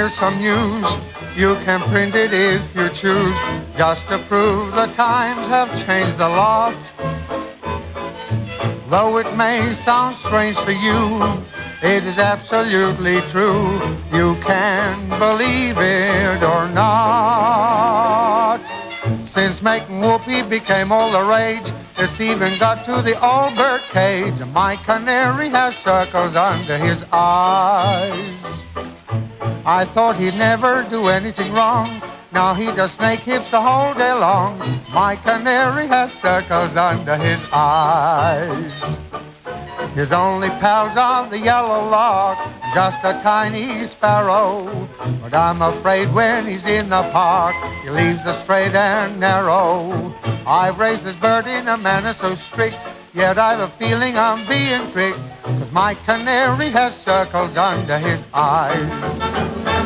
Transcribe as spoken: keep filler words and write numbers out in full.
here's some news. You can print it if you choose, just to prove the times have changed a lot. Though it may sound strange to you, it is absolutely true. You can believe it or not. Since making whoopee became all the rage, it's even got to the old bird cage. My canary has circles under his eyes. I thought he'd never do anything wrong. Now he does snake hips the whole day long. My canary has circles under his eyes. His only pals are the yellow lark, just a tiny sparrow. But I'm afraid when he's in the park, he leaves the straight and narrow. I've raised this bird in a manner so strict, yet I've a feeling I'm being tricked, 'cause my canary has circles under his eyes.